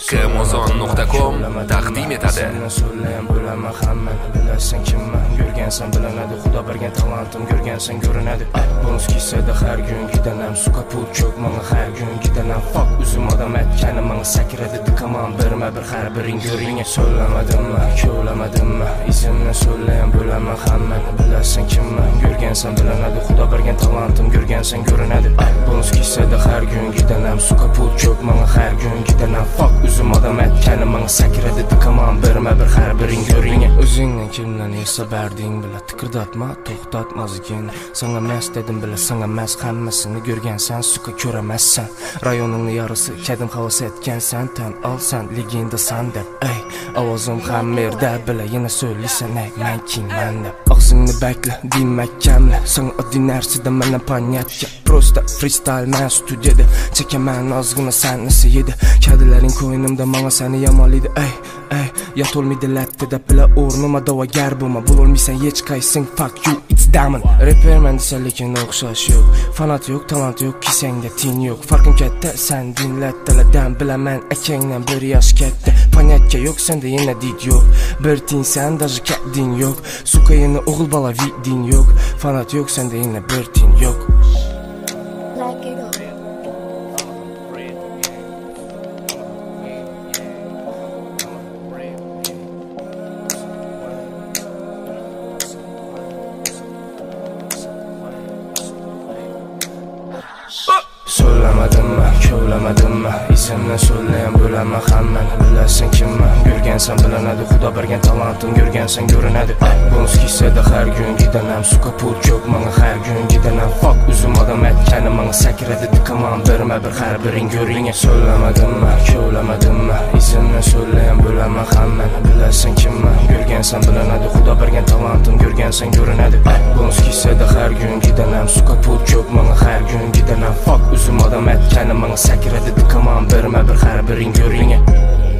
Amazon.com taqdim etadi. So'zlayam bo'laman hammani bilasan kimman, ko'rgansan bilinadi, Xudo bergan talantim ko'rgansan ko'rinadi. Bonus kissada har kun gidanam, suka pul ko'p menga har kun gidanam. Fuck o'zim odam aytgani menga sakradi, dikaman birma bir har biring ko'ring. So'zlamadimmi, ko'lamadimmi, izimni so'zlayam bo'laman hammani bilasan kimman, ko'rgansan bilinadi, Xudo bergan talantim ko'rgansan ko'rinadi. Bonus kissada har kun gidanam, suka pul ko'p menga har kun gidanam. Fuck o'zim odam aytgani menga sakradi, dikaman birma bir har biring ko'ring. O'zingni kimlarni esa berding bila tikirdatma, to'xtatmazgin. Sana mas dedim bila, sana mas hammasini ko'rgansan, suka ko'ramassan. Rayoningni yarısı kedim havas etgansan, tan olsan legendasan deb. Ey, ovozim ham merda bila, yana so'ylaysan, ey, men kimman deb. Og'zingni bakla, demakkamla, sen oddiy narsada meni понятия. Просто freestyle men studiyada, chekaman ozgina sanasi edi. Kadilaring ko'ynimda menga seni yomonlaydi, ey, ey, yatolmaydi lattida bila o'rnima da'vogar bo'lma, bo'lolmaysan hech qaysing, fuck you, it's diamond. Rapperman desa lekin o'xshash yo'q, fanat yo'q, talant yo'q, kisangda tin yo'q. Farqim katta, sen dinlatdalardan bilaman, akangdan bir yosh katta. Понятия yo'q, senda yana did yo'q, bir tinsan, даже kadin yo'q. Suka yana o'g'il bola vidin yo'q, fanat yo'q, senda yana bir tin yo'q. So'zlamadimmi, ko'lamadimmi, izimni so'zlayam bo'laman hammani bilasan kimman, ko'rgansan bilinadi, Xudo bergan talantim ko'rgansan ko'rinadi. Bonus kissada har kun gidanam, suka pul ko'p menga har kun gidanam. Fuck o'zim odam aytgani menga sakradi, dikaman birma bir har biring ko'ring. So'zlamadimmi, ko'lamadimmi, izimni so'zlayam bo'laman hammani bilasan kimman, ko'rgansan bilinadi, Xudo bergan talantim ko'rgansan ko'rinadi. Bonus kissada har kun gidanam, suka pul ko'p menga har kun gidanam. Fuck o'zim odam aytgani menga sakradi, dikaman birma bir har biring ko'ring.